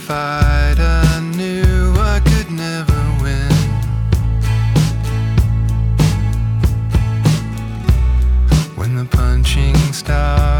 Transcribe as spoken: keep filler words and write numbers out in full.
fight I knew I could never win. When the punching star